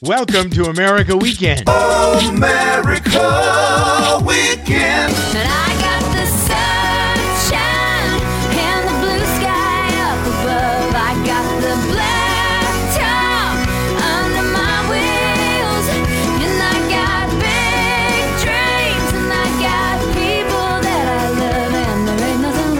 Welcome to America Weekend. America Weekend. And I got the sunshine and the blue sky up above. I got the black top under my wheels. And I got big dreams. And I got people that I love. And there ain't nothing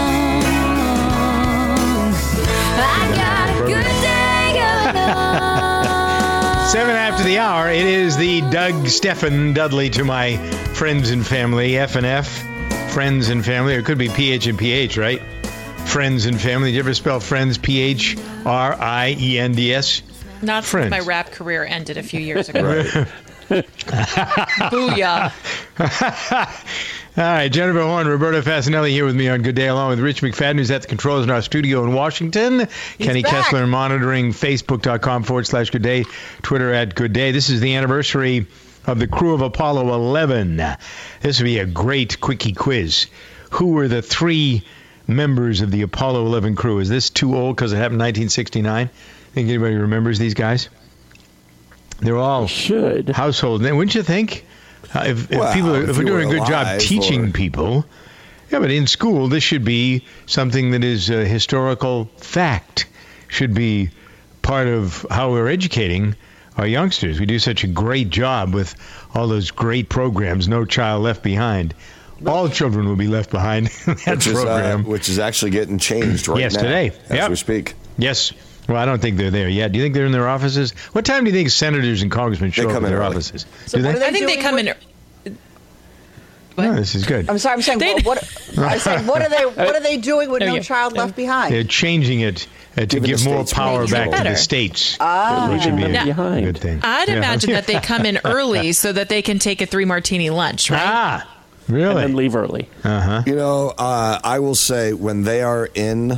wrong. I got a good day going on. 7 after the hour, it is the Doug Stephen Dudley to my friends and family, F&F, friends and family. Or it could be PH and PH, right? Friends and family. Did you ever spell friends, P-H-R-I-E-N-D-S? Not Friends. since my rap career ended a few years ago. Booyah. All right, Jennifer Horn, Roberto Fasinelli here with me on Good Day, along with Rich McFadden, who's at the controls in our studio in Washington. Kenny back. Kessler monitoring Facebook.com/Good Day, Twitter @Good Day. This is the anniversary of the crew of Apollo 11. This will be a great quickie quiz. Who were the 3 members of the Apollo 11 crew? Is this too old because it happened in 1969? Think anybody remembers these guys? They're all Should. household names, wouldn't you think? If we're doing a good job teaching people, yeah, but in school, this should be something that is a historical fact, should be part of how we're educating our youngsters. We do such a great job with all those great programs, No Child Left Behind. All children will be left behind in that program. Which is actually getting changed right now. Today. As we speak. Yes. Well, I don't think they're there yet. Do you think they're in their offices? What time do you think senators and congressmen show up in their offices? So do what they? are they I think they doing come with- in. Oh, this is good. I'm sorry. I'm saying what are they doing with No Child Left Behind? They're changing it to Giving give the more states power making it back to the better. states, Ah. which would be Leaving a them behind. good thing. I'd Yeah. imagine that they come in early so that they can take a 3-martini lunch, right? Ah, And really? then leave early. You know, I will say when they are in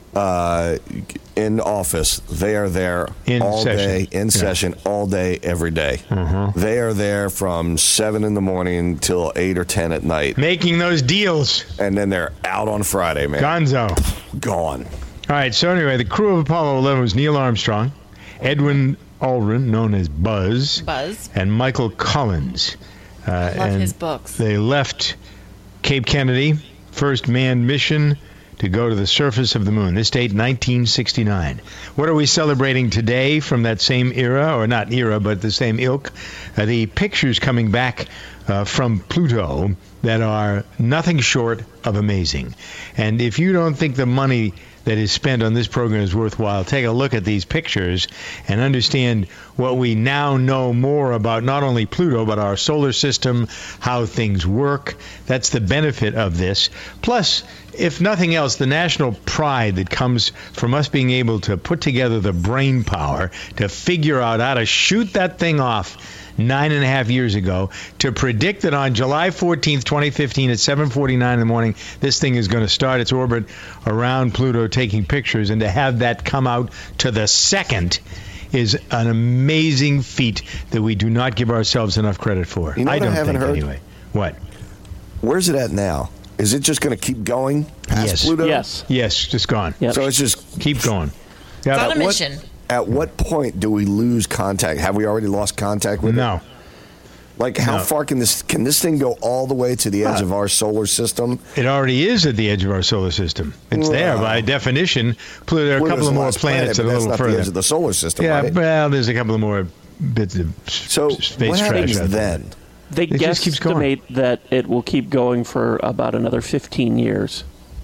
office, they are there In all session. day, in session, all day, every day. They are there from 7 in the morning till 8 or 10 at night. Making those deals. And then they're out on Friday, man. Gonzo. Gone. All right, so anyway, the crew of Apollo 11 was Neil Armstrong, Edwin Aldrin, known as Buzz, and Michael Collins. Love and his books. They left Cape Kennedy, first manned mission to go to the surface of the moon. This date, 1969. What are we celebrating today from that same era, or not era, but the same ilk? The pictures coming back from Pluto that are nothing short of amazing. And if you don't think the money that is spent on this program is worthwhile, take a look at these pictures and understand what we now know more about not only Pluto, but our solar system, how things work. That's the benefit of this. Plus, if nothing else, the national pride that comes from us being able to put together the brain power to figure out how to shoot that thing off 9.5 years ago, to predict that on July 14th, 2015 at 7:49 in the morning, this thing is going to start its orbit around Pluto taking pictures, and to have that come out to the second is an amazing feat that we do not give ourselves enough credit for. You know what I don't haven't think heard? anyway. What? Where's it at now? Is it just going to keep going past Yes. Pluto? Yes. Yes, just gone. Yep. So it's just Keep going. It's on a what- mission. At what point do we lose contact? Have we already lost contact with it? No. Like, how No. far can this thing go all the way to the edge of our solar system? It already is at the edge of our solar system. It's there by definition. Pluto, there are a Pluto's couple of the more last planets planet, a but little that's not further. the edge of the solar system, Yeah, right? well, there's a couple of more bits of So space what trash happens out there. then? They It just keeps going. guesstimate that it will keep going for about another 15 years.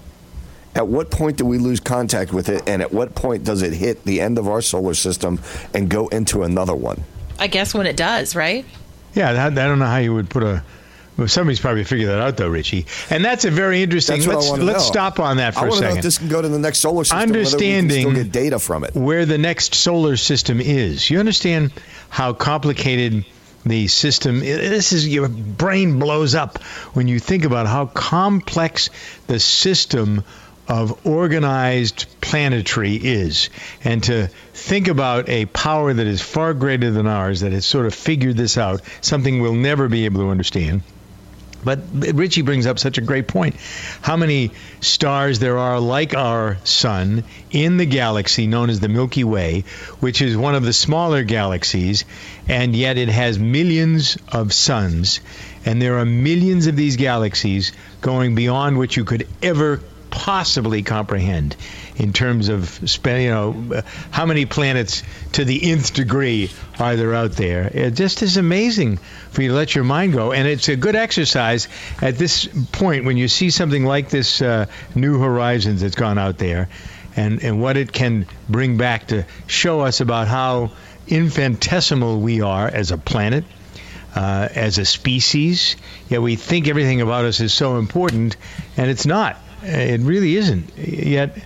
At what point do we lose contact with it, and at what point does it hit the end of our solar system and go into another one? I guess when it does, right? Yeah, I don't know how you would put a... Well, somebody's probably figured that out, though, Richie. And that's a very interesting... That's what I wanna Let's know. stop on that for I a want to know second. if this can go to the next solar system, whether we can Understanding still get data from it. where the next solar system is. You understand how complicated the system is? Your brain blows up when you think about how complex the system of organized planetary is. And to think about a power that is far greater than ours, that has sort of figured this out, something we'll never be able to understand. But Richie brings up such a great point. How many stars there are like our sun in the galaxy known as the Milky Way, which is one of the smaller galaxies, and yet it has millions of suns. And there are millions of these galaxies going beyond what you could ever possibly comprehend in terms of how many planets to the nth degree are there out there. It just is amazing for you to let your mind go, and it's a good exercise at this point when you see something like this New Horizons that's gone out there, and what it can bring back to show us about how infinitesimal we are as a planet, as a species. Yet we think everything about us is so important, and it's not. It really isn't. Yet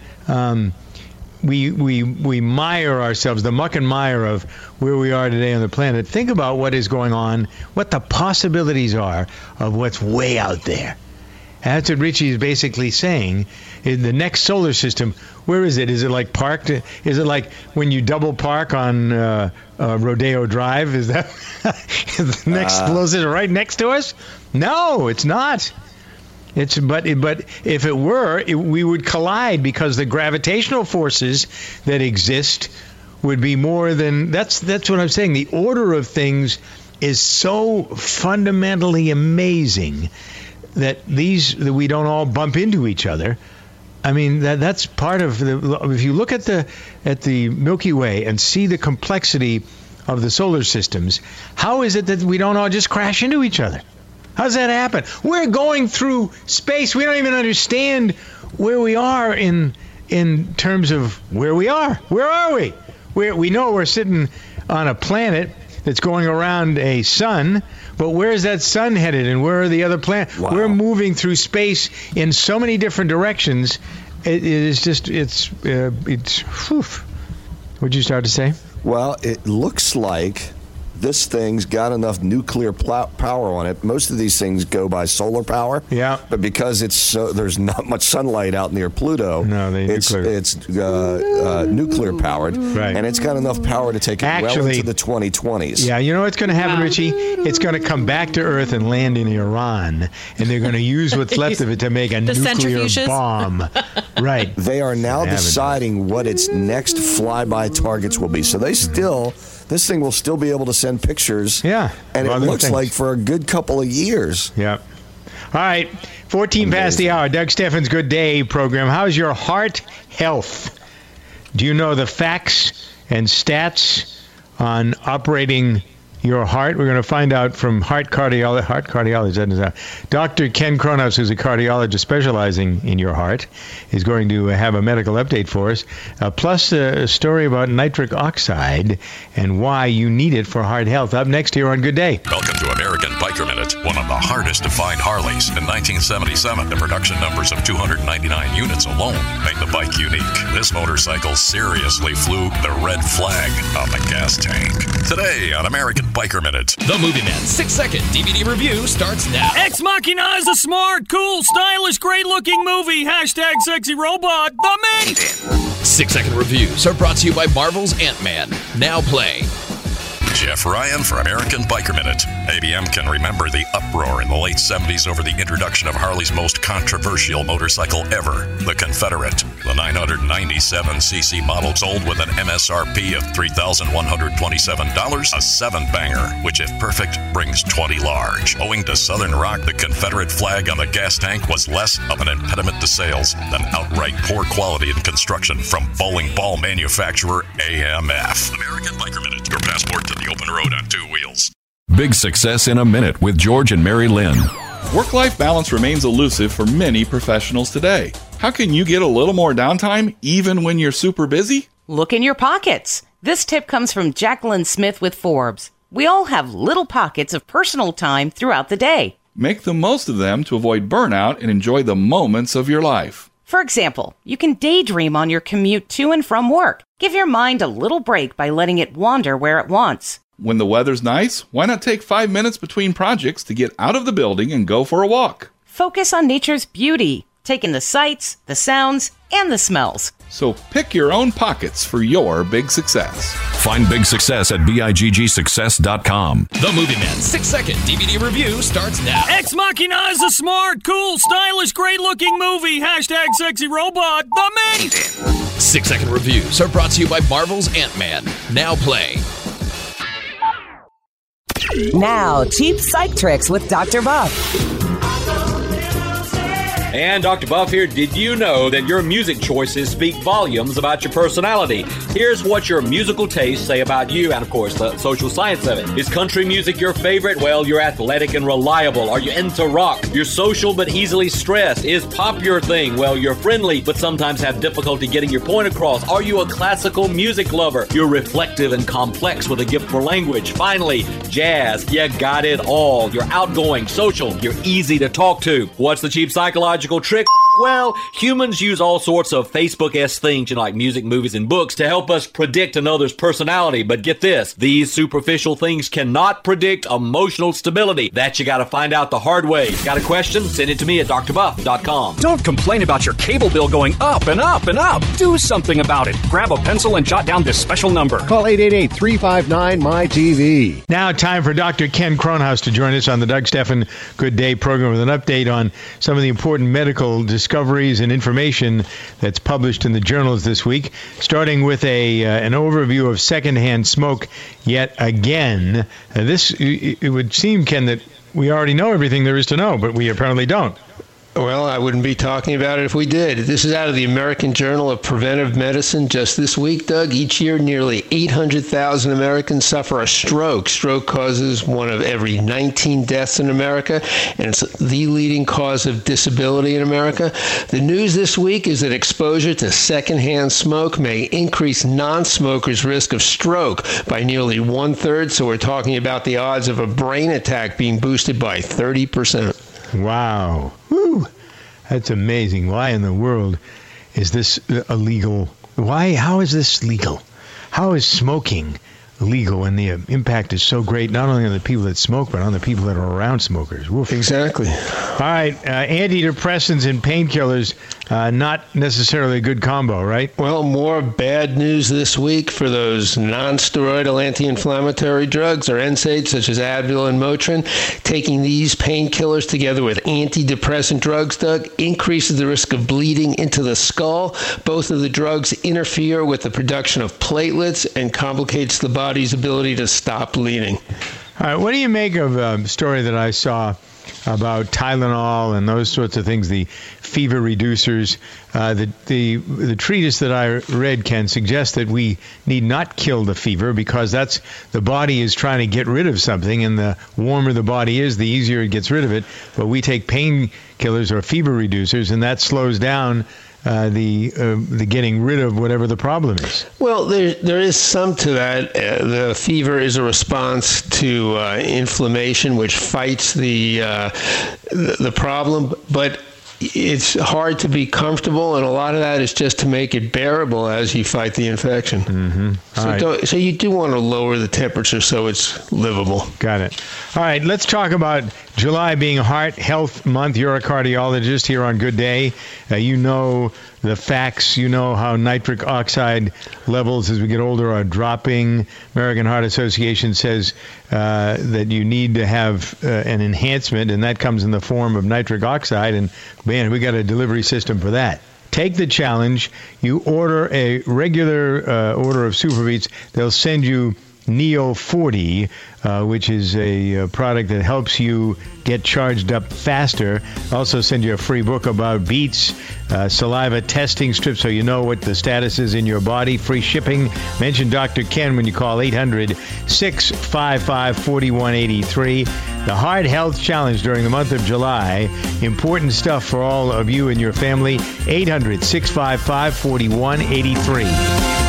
we mire ourselves, the muck and mire of where we are today on the planet. Think about what is going on, what the possibilities are of what's way out there. And that's what Richie is basically saying. In the next solar system, where is it? Is it like parked? Is it like when you double park on Rodeo Drive? Is that is the next closest right next to us? No, it's not. But if it were, we would collide because the gravitational forces that exist would be more than that's what I'm saying. The order of things is so fundamentally amazing that we don't all bump into each other. I mean that's part of if you look at the Milky Way and see the complexity of the solar systems, how is it that we don't all just crash into each other? How does that happen? We're going through space. We don't even understand where we are in terms of where we are. Where are we? We know we're sitting on a planet that's going around a sun, but where is that sun headed, and where are the other planets? Wow. We're moving through space in so many different directions. It is just it's. What'd you start to say? Well, it looks like this thing's got enough nuclear power on it. Most of these things go by solar power. Yeah. But because there's not much sunlight out near Pluto, it's nuclear powered. Right. And it's got enough power to take it well into the 2020s. Yeah, you know what's going to happen, Richie? It's going to come back to Earth and land in Iran, and they're going to use what's left of it to make a nuclear bomb. Right. They are now deciding what its next flyby targets will be. So this thing will still be able to send pictures. Yeah. And it looks like for a good couple of years. Yeah. All right. 14 past the hour. Doug Steffens' Good Day program. How's your heart health? Do you know the facts and stats on operating your heart? We're going to find out from heart cardiologist. Dr. Ken Kronos, who's a cardiologist specializing in your heart, is going to have a medical update for us, plus a story about nitric oxide and why you need it for heart health. Up next here on Good Day. Welcome to American Biker Minute, one of the hardest to find Harleys. In 1977, the production numbers of 299 units alone made the bike unique. This motorcycle seriously flew the red flag on the gas tank. Today on American Biker Minute. The Movie Man 6-second DVD review starts now. Ex Machina is a smart, cool, stylish, great-looking movie. Hashtag sexy robot. The Man. 6-second reviews are brought to you by Marvel's Ant-Man. Now playing. Jeff Ryan for American Biker Minute. ABM can remember the uproar in the late 70s over the introduction of Harley's most controversial motorcycle ever, the Confederate. The 997cc model sold with an MSRP of $3,127, a 7-banger, which if perfect, brings 20 large. Owing to Southern rock, the Confederate flag on the gas tank was less of an impediment to sales than outright poor quality in construction from bowling ball manufacturer AMF. American Biker Minute, your passport to the open road on 2 wheels. Big Success in a Minute with George and Mary Lynn. Work-life balance remains elusive for many professionals today. How can you get a little more downtime even when you're super busy? Look in your pockets. This tip comes from Jacqueline Smith with Forbes. We all have little pockets of personal time throughout the day. Make the most of them to avoid burnout and enjoy the moments of your life. For example, you can daydream on your commute to and from work. Give your mind a little break by letting it wander where it wants. When the weather's nice, why not take 5 minutes between projects to get out of the building and go for a walk? Focus on nature's beauty. taking the sights, the sounds, and the smells. So pick your own pockets for your big success. Find big success at BIGGsuccess.com. The Movie Man 6-second DVD review starts now. Ex Machina is a smart, cool, stylish, great-looking movie. Hashtag sexy robot. Amazing. 6-second reviews are brought to you by Marvel's Ant-Man. Now playing. Now, cheap psych tricks with Dr. Buff. And Dr. Buff here. Did you know that your music choices speak volumes about your personality? Here's what your musical tastes say about you, and of course, the social science of it. Is country music your favorite? Well, you're athletic and reliable. Are you into rock? You're social but easily stressed. Is pop your thing? Well, you're friendly but sometimes have difficulty getting your point across. Are you a classical music lover? You're reflective and complex with a gift for language. Finally, jazz. You got it all. You're outgoing, social. You're easy to talk to. What's the cheap psychological trick? Well, humans use all sorts of Facebook-esque things, like music, movies, and books to help us predict another's personality. But get this, these superficial things cannot predict emotional stability. That you gotta find out the hard way. Got a question? Send it to me at drbuff.com. Don't complain about your cable bill going up and up and up. Do something about it. Grab a pencil and jot down this special number. Call 888-359-MY-TV. Now time for Dr. Ken Kronhaus to join us on the Doug Steffen Good Day program with an update on some of the important medical discoveries and information that's published in the journals this week, starting with an overview of secondhand smoke yet again. It would seem, Ken, that we already know everything there is to know, but we apparently don't. Well, I wouldn't be talking about it if we did. This is out of the American Journal of Preventive Medicine just this week, Doug. Each year, nearly 800,000 Americans suffer a stroke. Stroke causes one of every 19 deaths in America, and it's the leading cause of disability in America. The news this week is that exposure to secondhand smoke may increase non-smokers' risk of stroke by nearly 1/3, so we're talking about the odds of a brain attack being boosted by 30%. Wow. Woo. That's amazing. Why in the world is this illegal? How is this legal? How is smoking legal when the impact is so great, not only on the people that smoke, but on the people that are around smokers? Woof. Exactly. All right. Antidepressants and painkillers, not necessarily a good combo, right? Well, more bad news this week for those non-steroidal anti-inflammatory drugs, or NSAIDs, such as Advil and Motrin. Taking these painkillers together with antidepressant drugs, Doug, increases the risk of bleeding into the skull. Both of the drugs interfere with the production of platelets and complicates the body's ability to stop bleeding. All right. What do you make of a story that I saw about Tylenol and those sorts of things, the fever reducers? The treatise that I read, Ken, suggests that we need not kill the fever because the body is trying to get rid of something, and the warmer the body is, the easier it gets rid of it. But we take painkillers or fever reducers, and that slows down the getting rid of whatever the problem is. Well, there is some to that. The fever is a response to inflammation, which fights the problem, but it's hard to be comfortable, and a lot of that is just to make it bearable as you fight the infection. Mm-hmm. So you do want to lower the temperature so it's livable. Got it. All right, let's talk about July being Heart Health Month. You're a cardiologist here on Good Day. You know the facts. You know how nitric oxide levels as we get older are dropping. American Heart Association says that you need to have an enhancement, and that comes in the form of nitric oxide. And, man, we got a delivery system for that. Take the challenge. You order a regular order of SuperBeets. They'll send you Neo 40, which is a product that helps you get charged up faster. Also send you a free book about beets, saliva testing strips so you know what the status is in your body. Free shipping. Mention Dr. Ken when you call 800-655-4183. The Heart Health Challenge during the month of July. Important stuff for all of you and your family. 800-655-4183.